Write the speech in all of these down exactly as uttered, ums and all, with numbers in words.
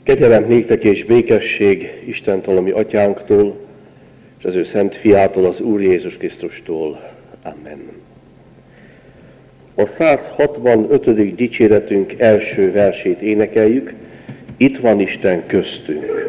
Kegyelem néktek és békesség Istentől, a mi atyánktól, és az ő szent fiától, az Úr Jézus Krisztustól. Amen. A száz hatvanötödik dicséretünk első versét énekeljük. Itt van Isten köztünk.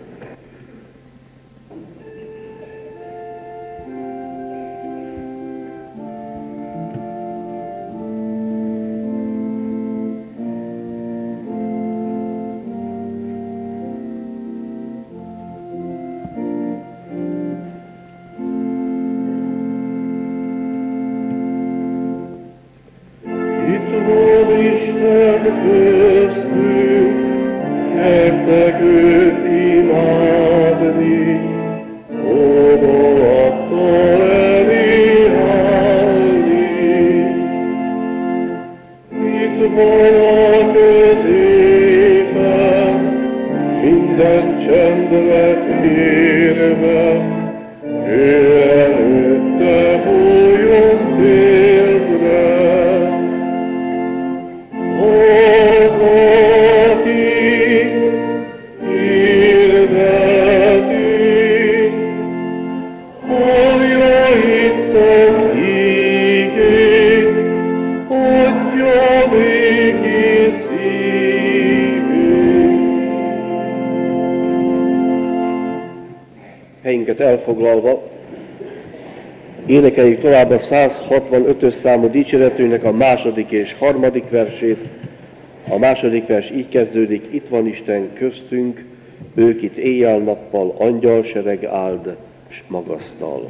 Helyünket elfoglalva, énekeljük tovább a száz hatvanötös számú dicséretünknek a második és harmadik versét. A második vers így kezdődik: itt van Isten köztünk, ők itt éjjel-nappal, angyalsereg áld s magasztal.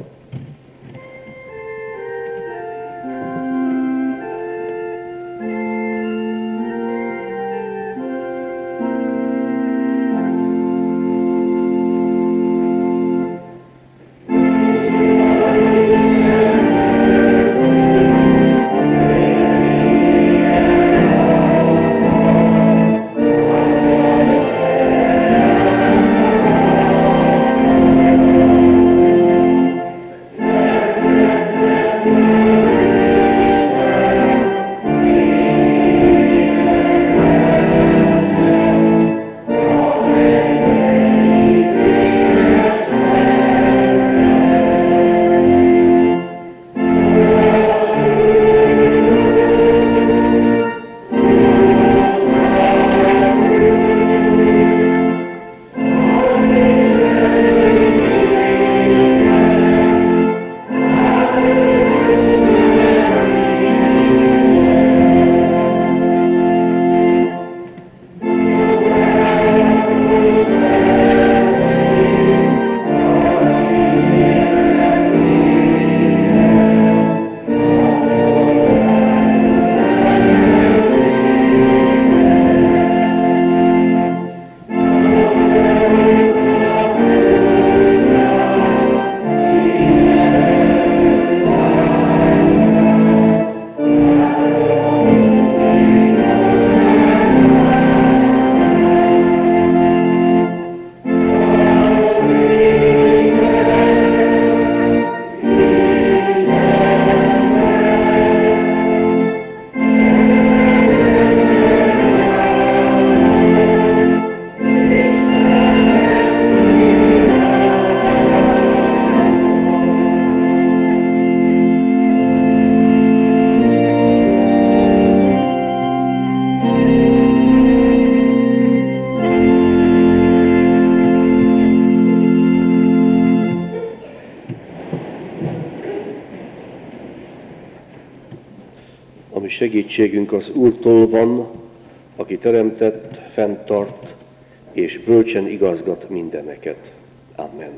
Segítségünk az Úrtól van, aki teremtett, fenntart és bölcsen igazgat mindeneket. Amen.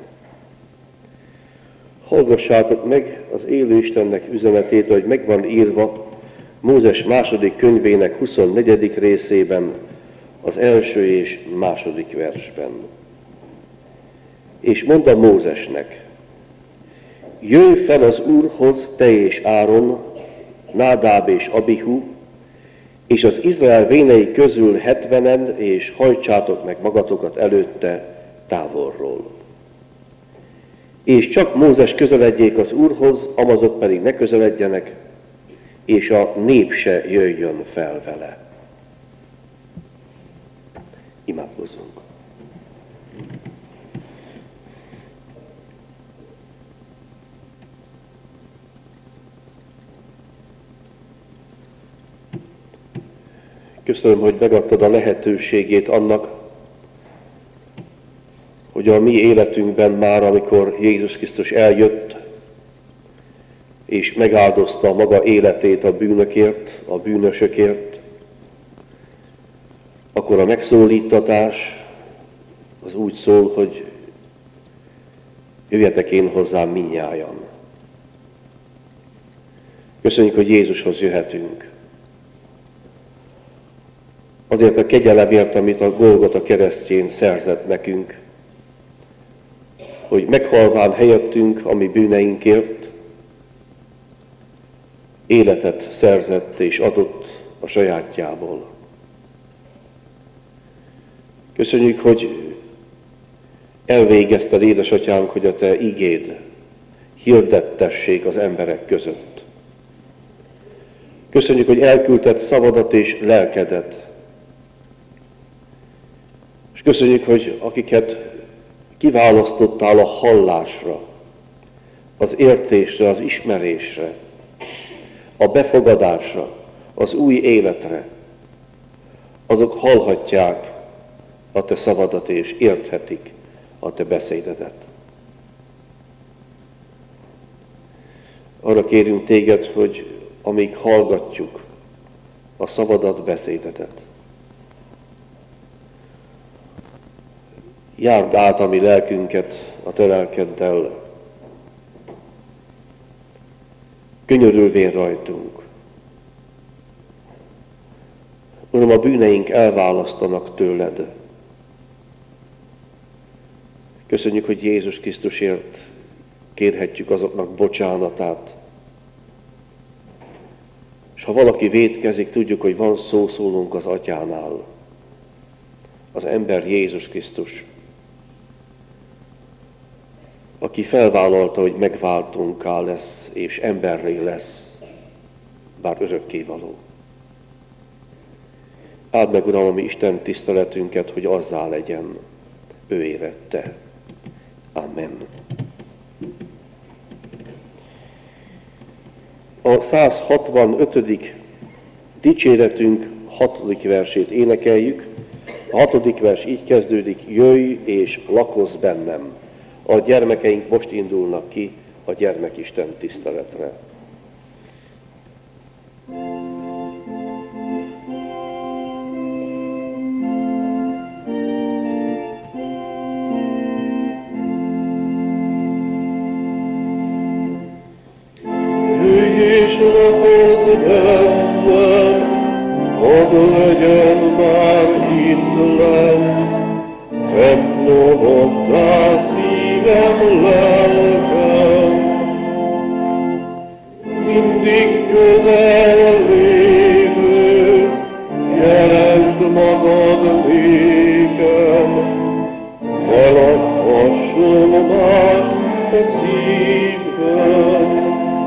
Hallgassátok meg az élő Istennek üzenetét, hogy megvan írva Mózes második könyvének huszonnegyedik részében, az első és második versben. És mondta Mózesnek: jöjj fel az Úrhoz, te és Áron, Nádáb és Abihu, és az Izrael vénei közül hetvenen, és hajtsátok meg magatokat előtte távolról. És csak Mózes közeledjék az Úrhoz, amazok pedig ne közeledjenek, és a nép se jöjjön fel vele. Imádkozzunk. Köszönöm, hogy megadtad a lehetőségét annak, hogy a mi életünkben már, amikor Jézus Krisztus eljött, és megáldozta maga életét a bűnökért, a bűnösökért, akkor a megszólítatás az úgy szól, hogy jöjjetek én hozzám mindnyájan. Köszönjük, hogy Jézushoz jöhetünk. Azért a kegyelemért, amit a Golgota keresztjén szerzett nekünk, hogy meghalván helyettünk a mi bűneinkért, életet szerzett és adott a sajátjából. Köszönjük, hogy elvégezted, édesatyánk, hogy a te igéd hirdettessék az emberek között. Köszönjük, hogy elküldted szavadat és lelkedet. És köszönjük, hogy akiket kiválasztottál a hallásra, az értésre, az ismerésre, a befogadásra, az új életre, azok hallhatják a te szavadat és érthetik a te beszédedet. Arra kérünk téged, hogy amíg hallgatjuk a szavadat, beszédedet, járd át a mi lelkünket a te lelkeddel, könyörülvén rajtunk. Uram, a bűneink elválasztanak tőled. Köszönjük, hogy Jézus Krisztusért kérhetjük azoknak bocsánatát. És ha valaki vétkezik, tudjuk, hogy van szószólónk az Atyánál. Az ember Jézus Krisztus, aki felvállalta, hogy megváltunká lesz, és emberré lesz, bár örökkévaló. Áld meg, Uram, a mi Isten tiszteletünket, hogy azzá legyen, ő érette. Amen. A száz hatvanötödik dicséretünk hatodik versét énekeljük. A hatodik vers így kezdődik: jöjj és lakozz bennem. A gyermekeink most indulnak ki a gyermekisten tiszteletre. Jöjj és lakozz bennem, hadd legyen már itt lenn, templomoddá szívem, lelkem. Mindig közel lévő, jelensd magad nékem, ne lakhasson más a szívben.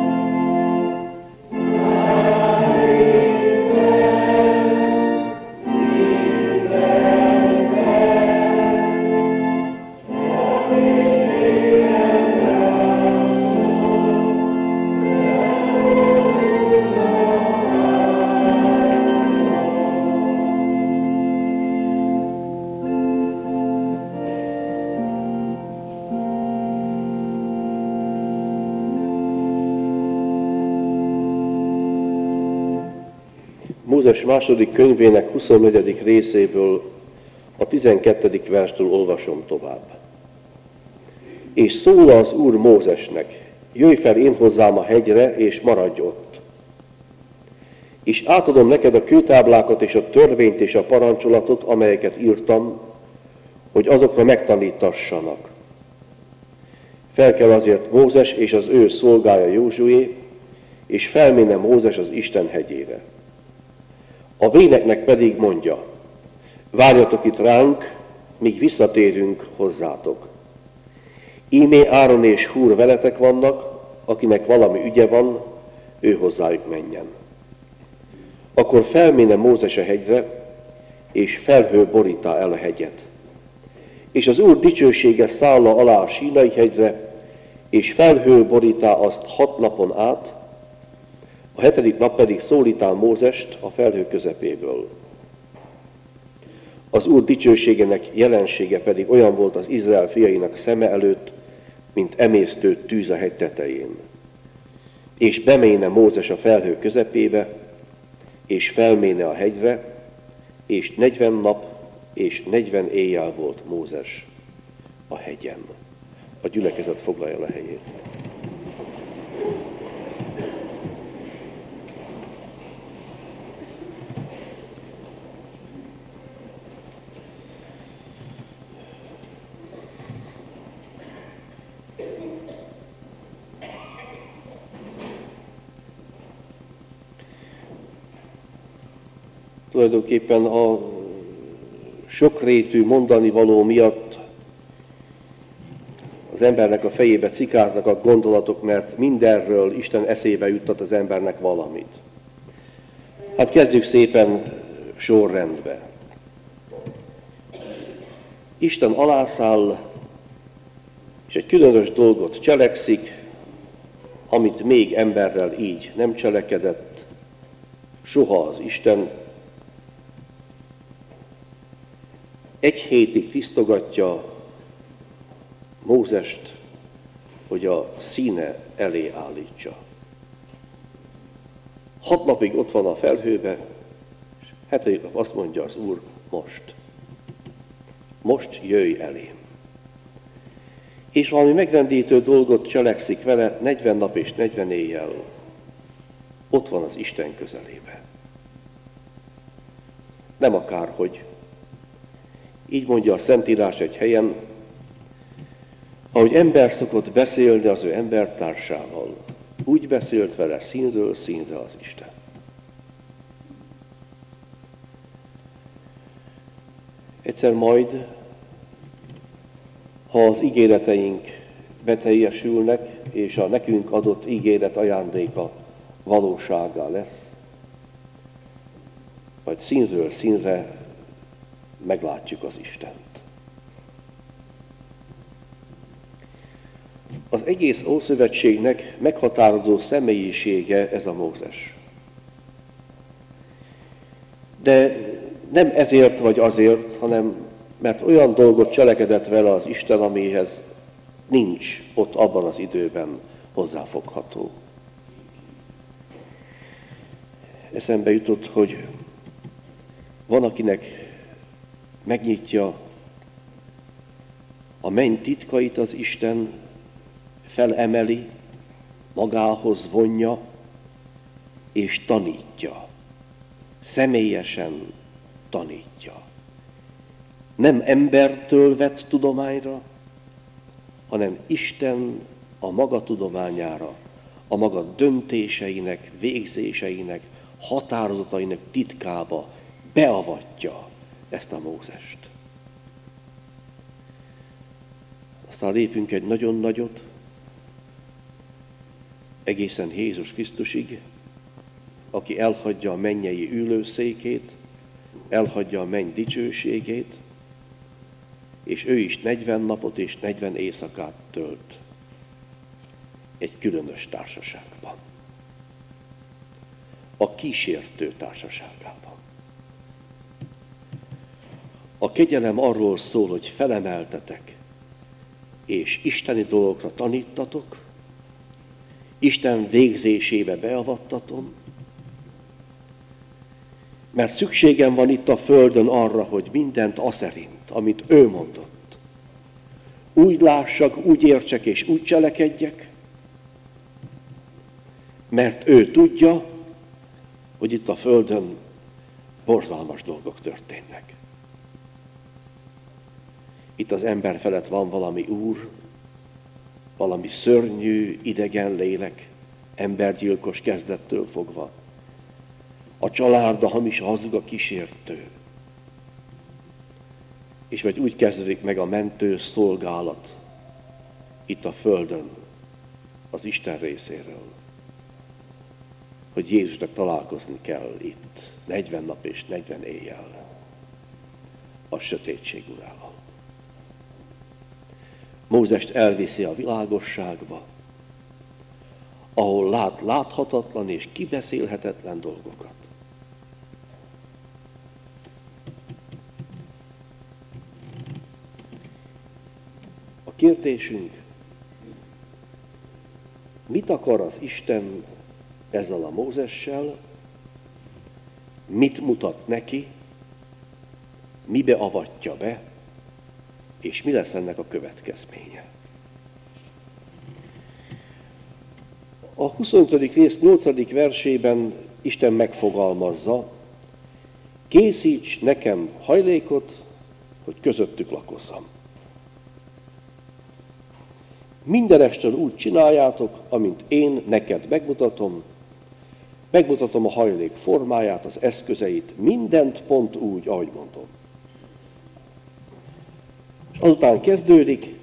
Mózes második könyvének huszonnegyedik részéből a tizenkettedik verstől olvasom tovább. És szól az Úr Mózesnek: jöjj fel én hozzám a hegyre, és maradj ott. És átadom neked a kőtáblákat és a törvényt és a parancsolatot, amelyeket írtam, hogy azokra megtanítassanak. Fel kell azért Mózes és az ő szolgája Józsué, és felméne Mózes az Isten hegyére. A véneknek pedig mondja: várjatok itt ránk, míg visszatérünk hozzátok. Ímé Áron és Húr veletek vannak, akinek valami ügye van, ő hozzájuk menjen. Akkor felméne Mózes a hegyre, és felhő borítá el a hegyet. És az Úr dicsősége szálla alá a Sínai hegyre, és felhő borítá azt hat napon át, a hetedik nap pedig szólítá Mózest a felhő közepéből. Az Úr dicsőségének jelensége pedig olyan volt az Izrael fiainak szeme előtt, mint emésztő tűz a hegy tetején. És beméne Mózes a felhő közepébe, és felméne a hegyre, és negyven nap és negyven éjjel volt Mózes a hegyen. A gyülekezet foglalja el a helyét. Tulajdonképpen a sokrétű mondani való miatt az embernek a fejébe cikáznak a gondolatok, mert mindenről Isten eszébe juttat az embernek valamit. Hát kezdjük szépen sorrendbe. Isten alászáll, és egy különös dolgot cselekszik, amit még emberrel így nem cselekedett, soha az Isten. Egy hétig tisztogatja Mózest, hogy a színe elé állítsa. Hat napig ott van a felhőbe, és hetedik nap azt mondja az Úr, most. Most jöjj elém. És valami megrendítő dolgot cselekszik vele negyven nap és negyven éjjel. Ott van az Isten közelébe. Nem akárhogy. Így mondja a Szentírás egy helyen, ahogy ember szokott beszélni az ő embertársával, úgy beszélt vele színről színre az Isten. Egyszer majd, ha az ígéreteink beteljesülnek, és a nekünk adott ígéret ajándéka valósággá lesz, majd színről színre meglátjuk az Istent. Az egész Ószövetségnek meghatározó személyisége ez a Mózes. De nem ezért vagy azért, hanem mert olyan dolgot cselekedett vele az Isten, amihez nincs ott abban az időben hozzáfogható. Eszembe jutott, hogy van, akinek megnyitja a menny titkait az Isten, felemeli, magához vonja és tanítja. Személyesen tanítja. Nem embertől vett tudományra, hanem Isten a maga tudományára, a maga döntéseinek, végzéseinek, határozatainak titkába beavatja ezt a Mózest. Aztán lépünk egy nagyon nagyot, egészen Jézus Krisztusig, aki elhagyja a mennyei ülőszékét, elhagyja a menny dicsőségét, és ő is negyven napot és negyven éjszakát tölt egy különös társaságban. A kísértő társaságában. A kegyelem arról szól, hogy felemeltetek, és isteni dolgokra tanítatok, Isten végzésébe beavattatom, mert szükségem van itt a földön arra, hogy mindent aszerint, amit ő mondott, úgy lássak, úgy értsek és úgy cselekedjek, mert ő tudja, hogy itt a földön borzalmas dolgok történnek. Itt az ember felett van valami úr, valami szörnyű, idegen lélek, embergyilkos kezdettől fogva. A család, a hamis, a hazug, a kísértő. És vagy úgy kezdődik meg a mentő szolgálat itt a földön, az Isten részéről, hogy Jézusnak találkozni kell itt, negyven nap és negyven éjjel. a sötétség uralma. Mózest elviszi a világosságba, ahol lát láthatatlan és kibeszélhetetlen dolgokat. A kérdésünk, mit akar az Isten ezzel a Mózessel, mit mutat neki, mibe avatja be, és mi lesz ennek a következménye. A huszonötödik rész nyolcadik versében Isten megfogalmazza, készíts nekem hajlékot, hogy közöttük lakozzam. Mindenestől úgy csináljátok, amint én neked megmutatom, megmutatom a hajlék formáját, az eszközeit, mindent pont úgy, ahogy mondom. És azután kezdődik,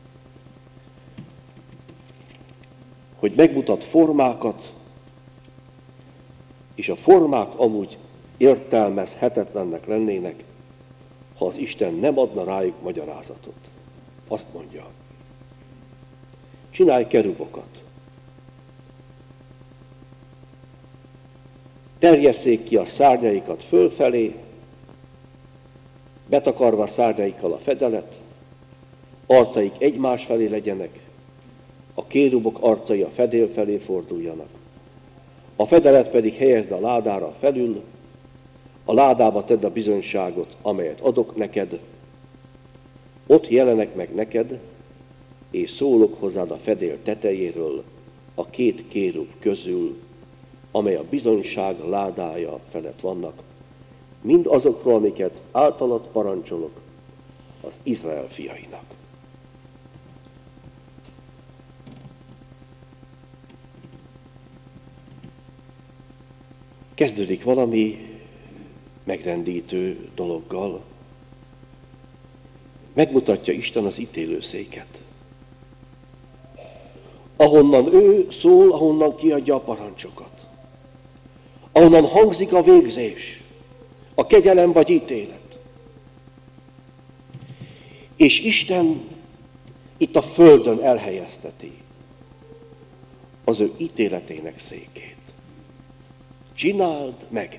hogy megmutat formákat, és a formák amúgy értelmezhetetlennek lennének, ha az Isten nem adna rájuk magyarázatot. Azt mondja, csinálj kerubokat, terjesszék ki a szárnyaikat fölfelé, betakarva szárnyaikkal a fedelet, arcaik egymás felé legyenek, a kérubok arcai a fedél felé forduljanak. A fedelet pedig helyezd a ládára felül, a ládába tedd a bizonyságot, amelyet adok neked, ott jelenek meg neked, és szólok hozzád a fedél tetejéről, a két kérub közül, amely a bizonyság ládája felett vannak, mind azokról, amiket általad parancsolok az Izrael fiainak. Kezdődik valami megrendítő dologgal. Megmutatja Isten az ítélőszéket. Ahonnan ő szól, ahonnan kiadja a parancsokat. Ahonnan hangzik a végzés, a kegyelem vagy ítélet. És Isten itt a földön elhelyezteti az ő ítéletének székét. Csináld meg!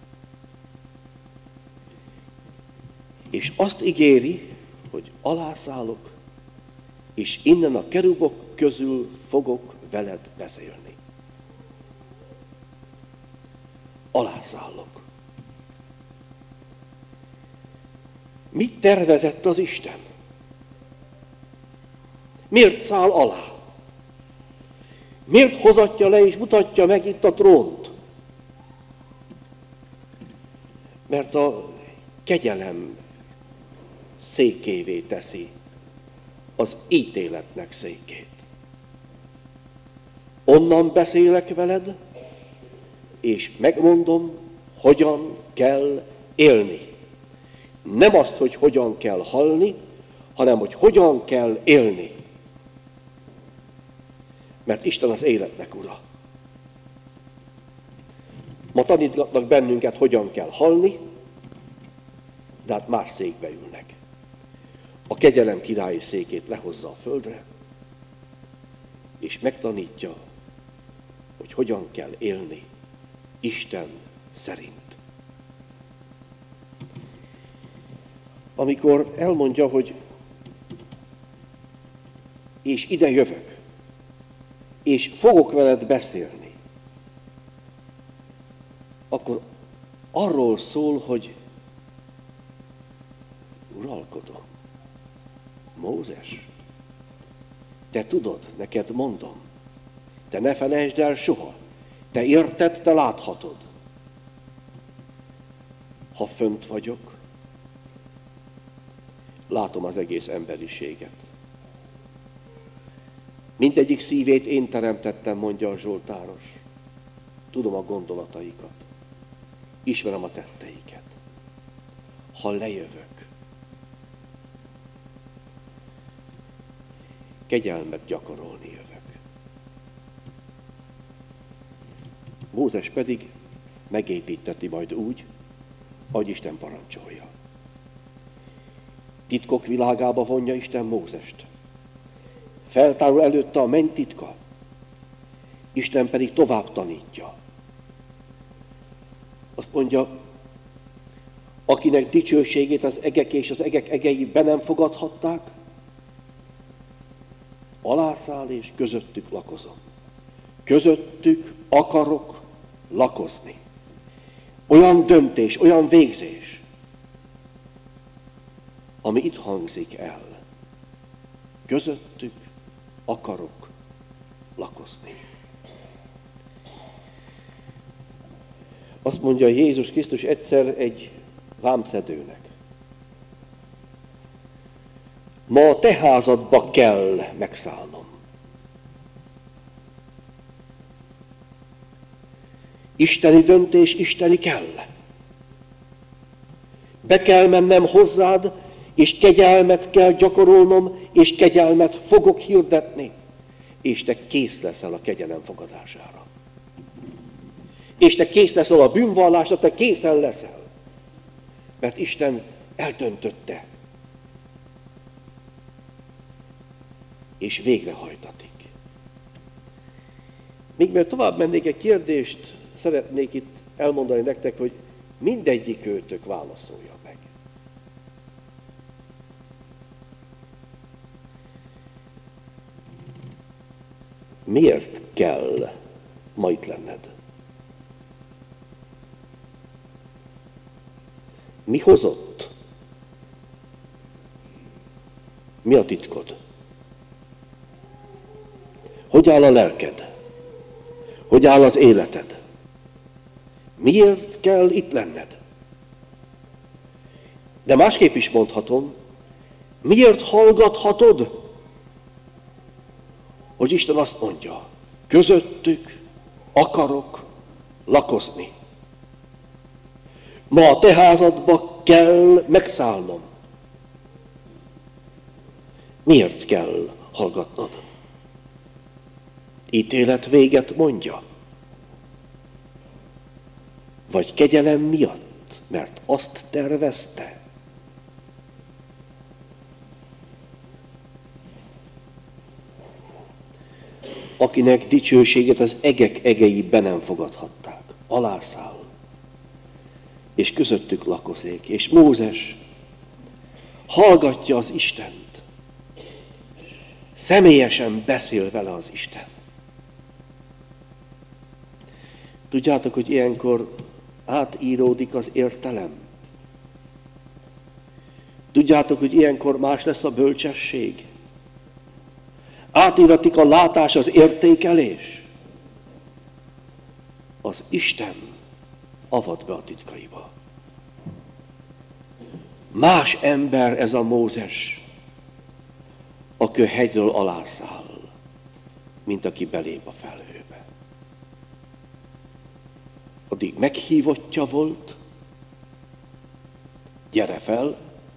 És azt ígéri, hogy alászállok, és innen a kerubok közül fogok veled beszélni. Alászállok. Mit tervezett az Isten? Miért száll alá? Miért hozatja le és mutatja meg itt a trónt? Mert a kegyelem székévé teszi az ítéletnek székét. Onnan beszélek veled, és megmondom, hogyan kell élni. Nem azt, hogy hogyan kell halni, hanem hogy hogyan kell élni. Mert Isten az életnek ura. Ma tanítgatnak bennünket, hogyan kell halni, de hát más székbe ülnek. A kegyelem királyi székét lehozza a földre, és megtanítja, hogy hogyan kell élni Isten szerint. Amikor elmondja, hogy és ide jövök, és fogok veled beszélni, akkor arról szól, hogy uralkodom. Mózes, te tudod, neked mondom, te ne felejtsd el soha, te érted, te láthatod. Ha fönt vagyok, látom az egész emberiséget. Mindegyik szívét én teremtettem, mondja a Zsoltáros. Tudom a gondolataikat. Ismerem a tetteiket. Ha lejövök, kegyelmet gyakorolni jövök. Mózes pedig megépíteti majd úgy, ahogy Isten parancsolja. titkok világába vonja Isten Mózest. Feltárul előtte a menny titka, Isten pedig tovább tanítja. Azt mondja, akinek dicsőségét az egek és az egek egei be nem fogadhatták, alászáll és közöttük lakozom. Közöttük akarok lakozni. Olyan döntés, olyan végzés, ami itt hangzik el. Közöttük akarok lakozni. Azt mondja Jézus Krisztus egyszer egy vámszedőnek. Ma a te házadba kell megszállnom. Isteni döntés, isteni kell. Be kell mennem hozzád, és kegyelmet kell gyakorolnom, és kegyelmet fogok hirdetni, és te kész leszel a kegyelem fogadására. És te kész leszel a bűnvallásra, te készen leszel. Mert Isten eldöntötte. És végrehajtatik. Még mert tovább mennék, egy kérdést szeretnék itt elmondani nektek, hogy mindegyik őtök válaszolja meg. Miért kell ma itt lenned? Mi hozott? Mi a titkod? Hogy áll a lelked? Hogy áll az életed? Miért kell itt lenned? De másképp is mondhatom, miért hallgathatod, hogy Isten azt mondja, közöttük akarok lakozni. Ma a te házadba kell megszállnom. Miért kell hallgatnod? Ítélet véget mondja. Vagy kegyelem miatt, mert azt tervezte. Akinek dicsőséget az egek egei be nem fogadhatták, alászáll, és közöttük lakozik, és Mózes hallgatja az Istent. Személyesen beszél vele az Isten. Tudjátok, hogy ilyenkor átíródik az értelem. Tudjátok, hogy ilyenkor más lesz a bölcsesség. Átíratik a látás, az értékelés. Az Isten avat be a titkaiba. Más ember ez a Mózes, aki a hegyről alászáll, mint aki belép a felhőbe. Addig meghívottja volt, gyere fel,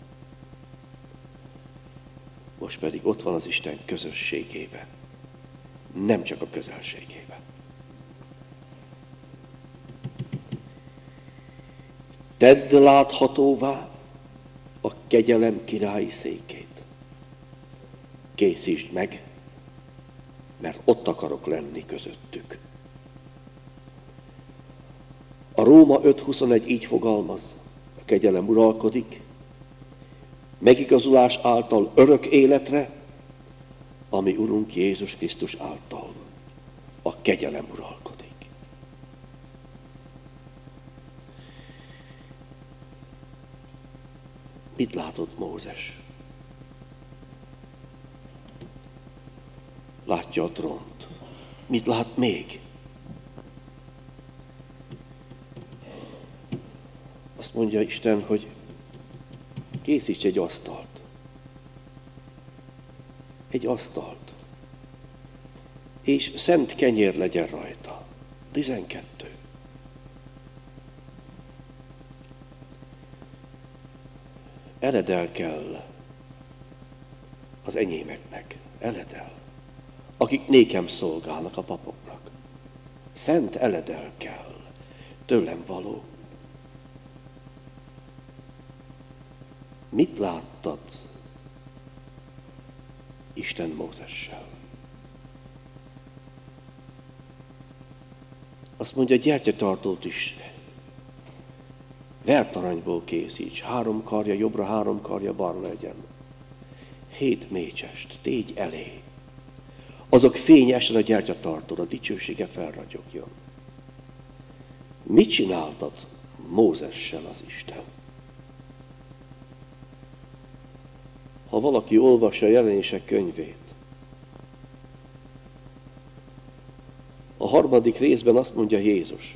most pedig ott van az Isten közösségében, nem csak a közelségében. Tedd láthatóvá a kegyelem királyi székét. Készítsd meg, mert ott akarok lenni közöttük. A Róma öt huszonegy így fogalmaz, a kegyelem uralkodik, megigazulás által örök életre, ami Urunk Jézus Krisztus által a kegyelem uralkodik. Mit látod, Mózes? Látja a trónt. Mit lát még? Azt mondja Isten, hogy készíts egy asztalt. Egy asztalt. És szent kenyér legyen rajta. tizenkettő. Eledel kell az enyémeknek. Eledel. Akik nékem szolgálnak a papoknak. Szent eledel kell. Tőlem való. Mit láttad Isten Mózessel? Azt mondja, gyertyatartót is vertaranyból készíts, három karja jobbra, három karja balra legyen. Hét mécsest, tégy elé. Azok fényesen a gyertyatartóra, dicsősége felragyogjon. Mit csináltad Mózessel az Isten? Ha valaki olvassa a Jelenések könyvét, a harmadik részben azt mondja Jézus,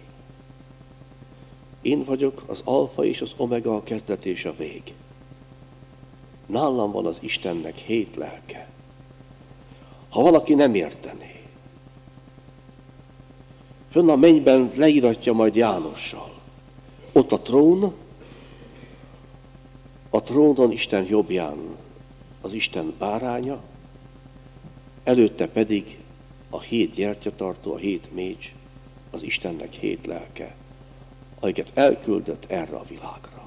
én vagyok az alfa és az omega, a kezdet és a vég. Nálam van az Istennek hét lelke. Ha valaki nem értené, fönn a mennyben leíratja majd Jánossal. Ott a trón, a trónon Isten jobbján az Isten báránya, előtte pedig a hét gyertyatartó, a hét mécs, az Istennek hét lelke, amiket elküldött erre a világra.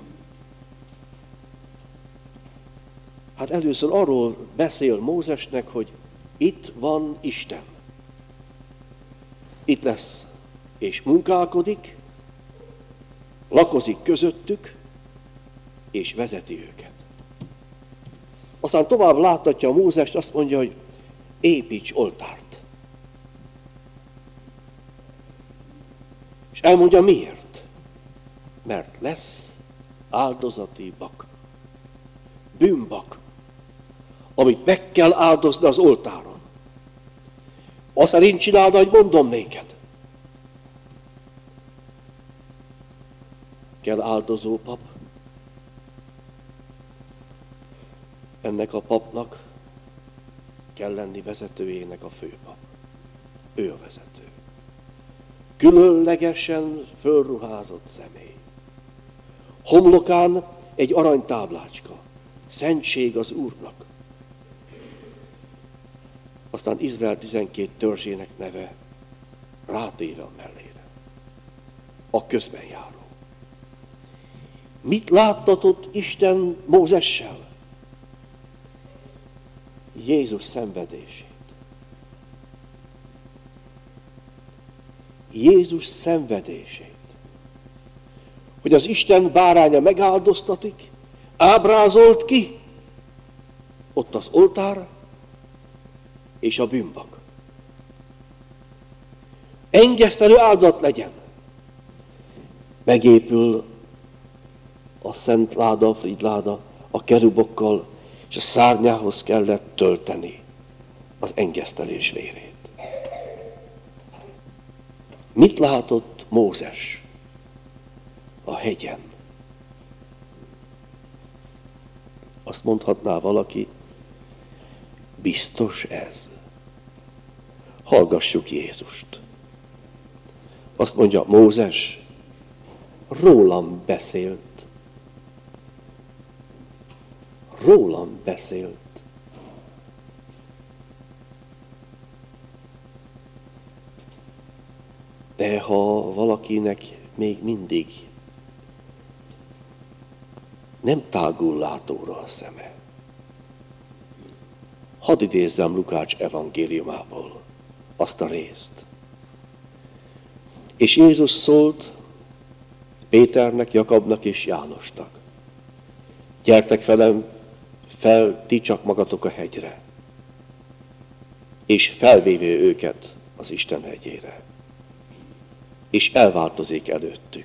Hát először arról beszél Mózesnek, hogy itt van Isten. Itt lesz és munkálkodik, lakozik közöttük, és vezeti őket. Aztán tovább láttatja a Mózest, azt mondja, hogy építs oltárt. És elmondja miért. Mert lesz áldozati bak. Bűnbak, amit meg kell áldozni az oltáron. Azt szerint csináld, ahogy mondom néked. Kell áldozó pap. Ennek a papnak kell lenni vezetőjének a főpap. Ő a vezető. Különlegesen fölruházott személy. Homlokán egy aranytáblácska. Szentség az Úrnak. Aztán Izrael tizenkét törzsének neve rátéve a mellére. A közben járó. Mit láttatott Isten Mózessel? Jézus szenvedését. Jézus szenvedését. Hogy az Isten báránya megáldoztatik, ábrázolt ki, ott az oltár és a bűnbak. Engesztelő áldozat legyen. Megépül a szent láda, a frídláda, a kerubokkal, és a szárnyához kellett tölteni az engesztelés vérét. Mit látott Mózes a hegyen? Azt mondhatná valaki, biztos ez. Hallgassuk Jézust. Azt mondja Mózes, rólam beszélt. Rólam beszélt. De ha valakinek még mindig nem tágul látóra a szeme, hadd idézzem Lukács evangéliumából azt a részt. És Jézus szólt Péternek, Jakabnak és Jánosnak. Gyertek velem fel, ti csak magatok a hegyre, és felvéve őket az Isten hegyére. És elváltozik előttük.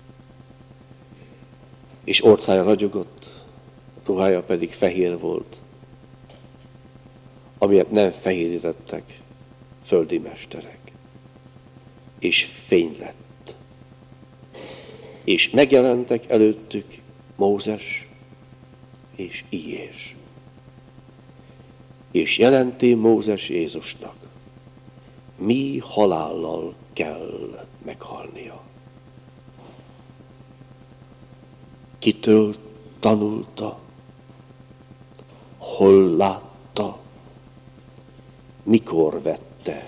És orcája ragyogott, ruhája pedig fehér volt, amilyet nem fehérítettek földi mesterek. És fény lett. És megjelentek előttük Mózes és Ilyés. És jelenti Mózes Jézusnak, mi halállal kell meghalnia. Kitől tanulta, hol látta, mikor vette.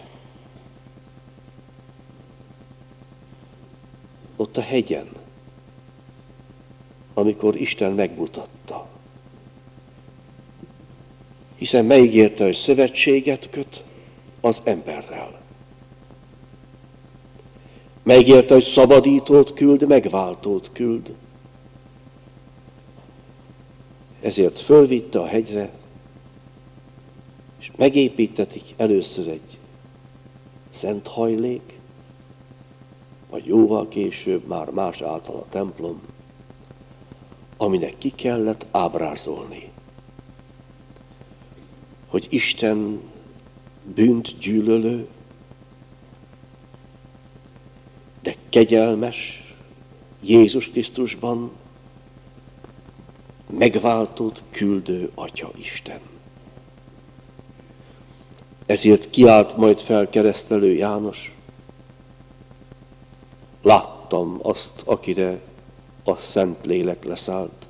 Ott a hegyen, amikor Isten megmutatta, Hiszen megígérte, hogy szövetséget köt az emberrel. Megígérte, hogy szabadítót küld, megváltót küld. Ezért fölvitte a hegyre, és megépítetik először egy szent hajlék, vagy jóval később már más által a templom, aminek ki kellett ábrázolni, hogy Isten bűnt gyűlölő, de kegyelmes Jézus Krisztusban megváltott küldő Atya Isten. Ezért kiált majd fel keresztelő János: láttam azt, akire a Szent Lélek leszállt.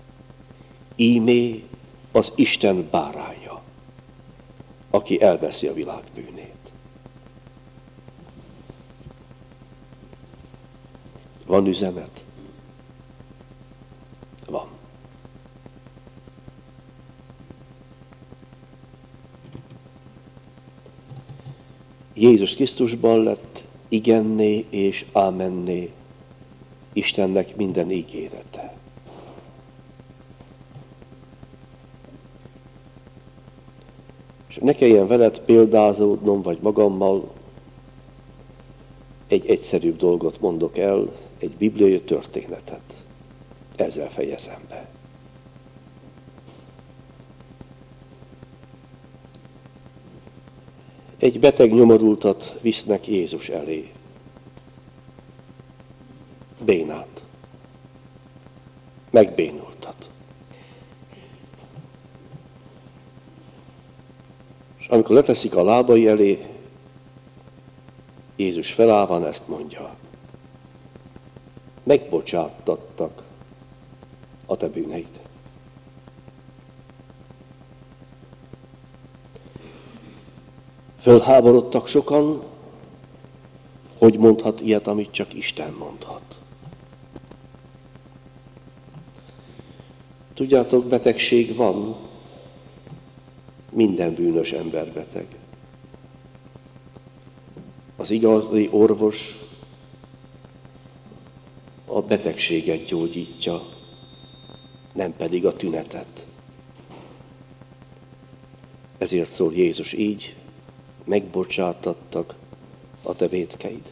Ímé az Isten báránya, aki elveszi a világ bűnét. Van üzenet? Van. Jézus Krisztusban lett igenné és ámenné Istennek minden ígérete. És ne kelljen veled példázódnom, vagy magammal, egy egyszerűbb dolgot mondok el, egy bibliai történetet. Ezzel fejezem be. Egy beteg nyomorultat visznek Jézus elé. Bénát. Megbénultat. És amikor leteszik a lábai elé, Jézus felállván ezt mondja: megbocsáttattak a te bűneid. Fölháborodtak sokan, hogy mondhat ilyet, amit csak Isten mondhat. Tudjátok, betegség van, minden bűnös ember beteg. Az igazi orvos a betegséget gyógyítja, nem pedig a tünetet. Ezért szól Jézus így: megbocsátattak a te vétkeid.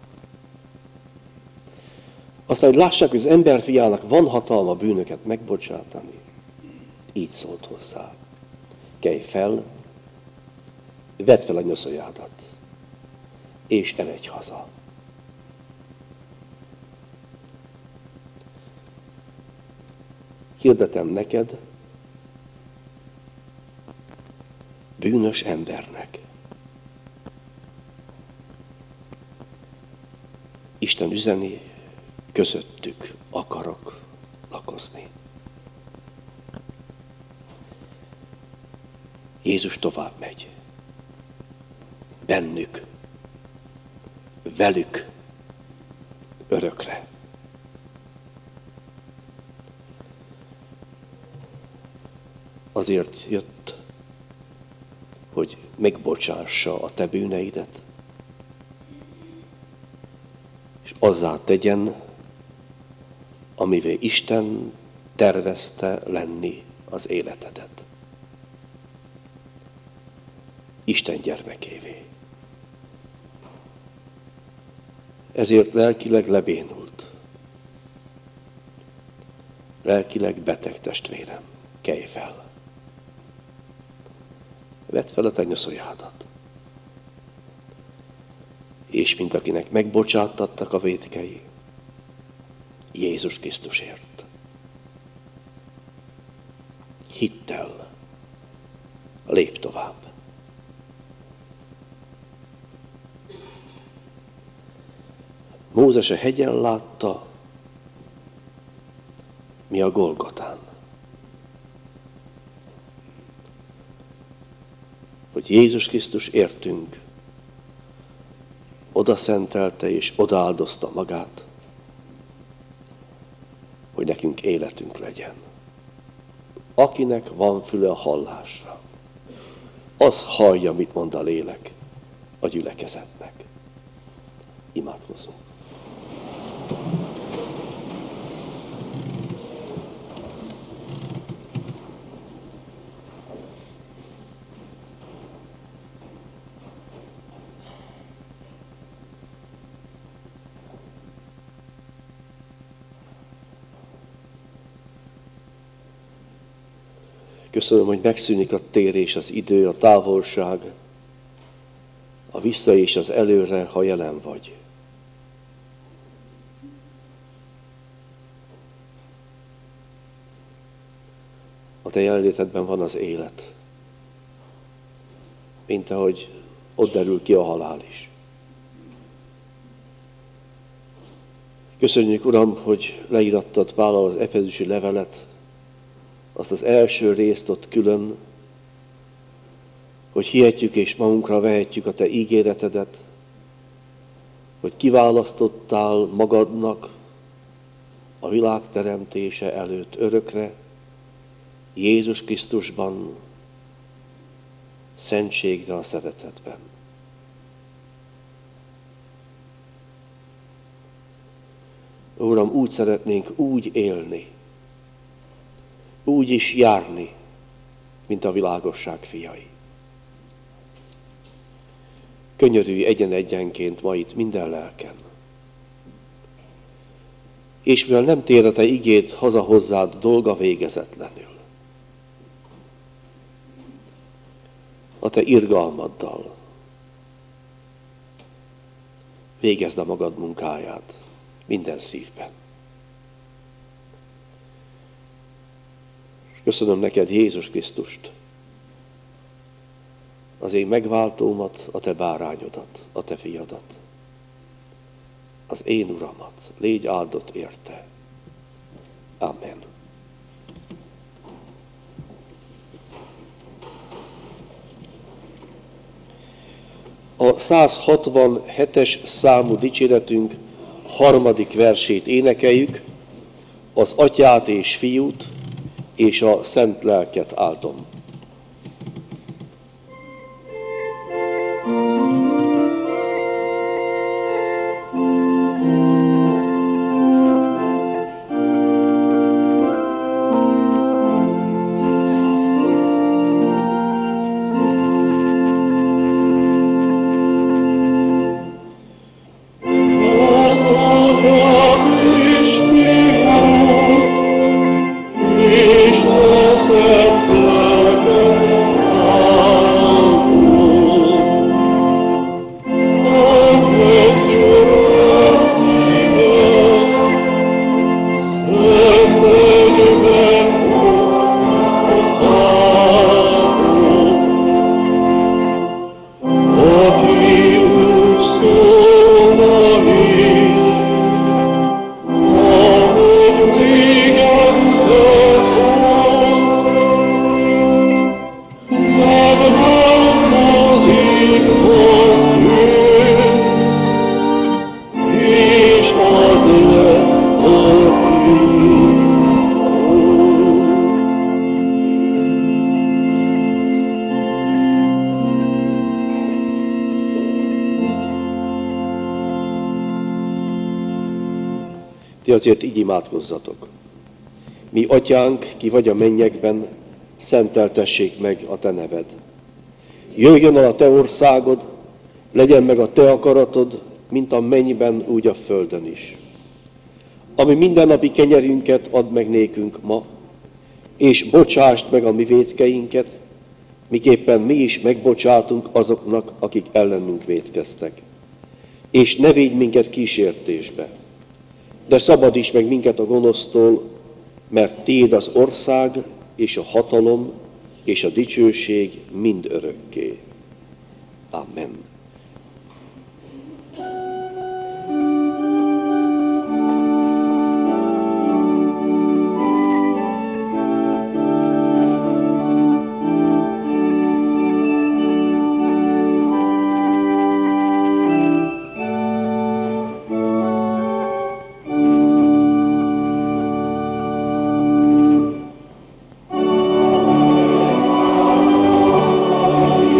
Aztán, hogy lássák, hogy az emberfiának van hatalma bűnöket megbocsátani, így szólt hozzá: kelj fel, vedd fel a nyoszoljádat, és eredj haza. Hirdetem neked, bűnös embernek, Isten üzeni, közöttük akarok lakozni. Jézus tovább megy. Bennük, velük, örökre. Azért jött, hogy megbocsássa a te bűneidet, és azzá tegyen, amivé Isten tervezte lenni az életedet. Isten gyermekévé. Ezért lelkileg lebénult. Lelkileg beteg testvérem, kelj fel. Vedd fel a te nyoszoljádat. És mint akinek megbocsáttattak a vétkei, Jézus Krisztusért. Hittel lép tovább. Mózes a hegyen látta, mi a Golgotán. Hogy Jézus Krisztus értünk oda szentelte és odaáldozta magát, hogy nekünk életünk legyen. Akinek van füle a hallásra, az hallja, mit mond a lélek a gyülekezetnek. Imádkozzunk. Köszönöm, hogy megszűnik a tér és az idő, a távolság, a vissza és az előre, ha jelen vagy. A te jelenlétedben van az élet, mint ahogy ott derül ki a halál is. Köszönjük, Uram, hogy leírattad Pállal az efezusi levelet, azt az első részt ott külön, hogy hihetjük és magunkra vehetjük a te ígéretedet, hogy kiválasztottál magadnak a világ teremtése előtt örökre, Jézus Krisztusban, szentségre a szeretetben. Uram, úgy szeretnénk úgy élni, úgy is járni, mint a világosság fiai. Könyörülj egyen-egyenként ma itt minden lelken. És mivel nem tér a te igéd haza hozzád dolga végezetlenül, a te irgalmaddal végezd a magad munkáját minden szívben. Köszönöm neked Jézus Krisztust, az én megváltómat, a te bárányodat, a te fiadat, az én Uramat, légy áldott érte. Amen. A száz hatvanhetes számú dicséretünk harmadik versét énekeljük, az Atyát és Fiút és a Szent Lelket áldom. Ti azért így imádkozzatok. Mi, Atyánk, ki vagy a mennyekben, szenteltessék meg a te neved. Jöjjön el a te országod, legyen meg a te akaratod, mint a mennyben, úgy a földön is. Ami mindennapi kenyerünket add meg nékünk ma, és bocsásd meg a mi vétkeinket, miképpen mi is megbocsátunk azoknak, akik ellenünk vétkeztek. És ne védj minket kísértésbe, de szabadíts meg minket a gonosztól, mert tiéd az ország, és a hatalom, és a dicsőség mind örökké. Amen. Amen.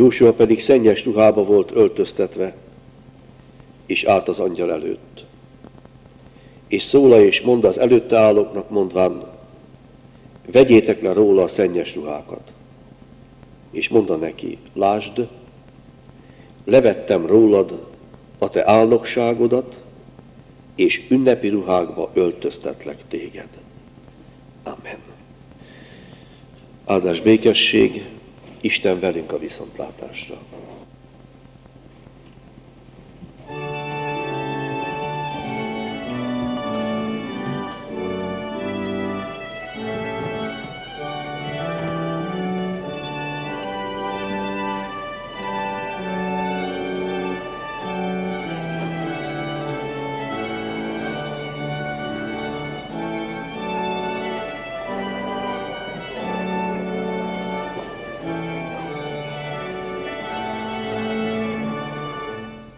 Jósua pedig szennyes ruhába volt öltöztetve, és állt az angyal előtt. És szóla és mond az előtte állóknak, mondván, vegyétek le róla a szennyes ruhákat. És mondta neki, lásd, levettem rólad a te álnokságodat, és ünnepi ruhákba öltöztetlek téged. Amen. Áldás békesség, Isten velünk a viszontlátásra.